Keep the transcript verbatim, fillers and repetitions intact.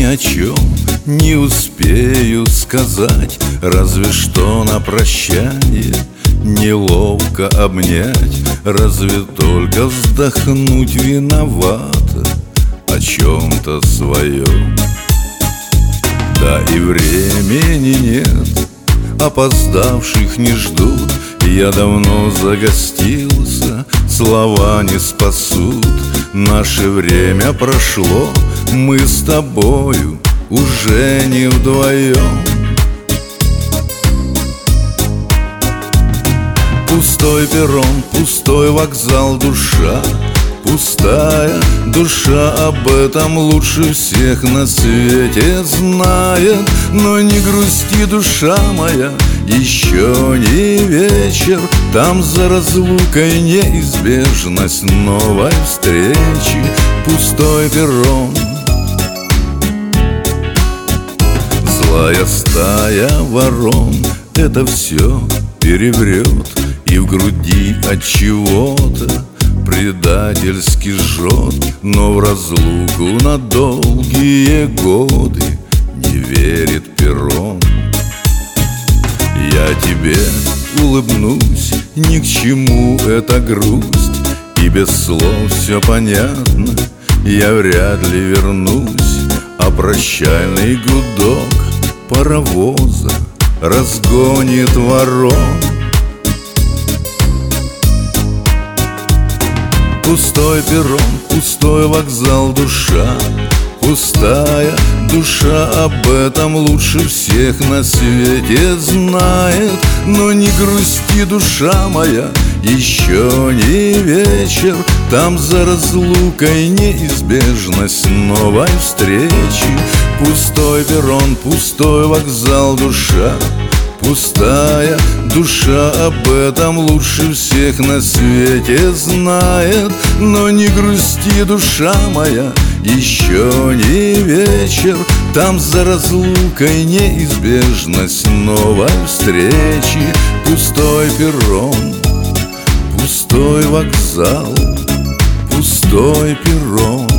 о чем не успею сказать, разве что на прощание неловко обнять, разве только вздохнуть виновато о чем-то своем. Да и времени нет, опоздавших не ждут. Я давно загостился, слова не спасут. Наше время прошло, мы с тобою уже не вдвоем. Пустой перрон, пустой вокзал, душа пустая. Душа об этом лучше всех на свете знает. Но не грусти, душа моя, еще не вечер. Там за разлукой неизбежность новой встречи. Пустой перрон, злая стая ворон это все переврет, и в груди от чего-то предательски жжет. Но в разлуку на долгие годы не верит перрон. Я тебе улыбнусь, ни к чему эта грусть, и без слов все понятно, я вряд ли вернусь. А прощальный гудок паровоза разгонит ворон. Пустой перрон, пустой вокзал, душа пустая. Душа об этом лучше всех на свете знает. Но не грусти, душа моя, еще не вечер. Там за разлукой неизбежность новой встречи. Пустой перрон, пустой вокзал, душа пустая. Душа об этом лучше всех на свете знает. Но не грусти, душа моя, еще не вечер. Там за разлукой неизбежность новой встречи. Пустой перрон, пустой вокзал, пустой перрон.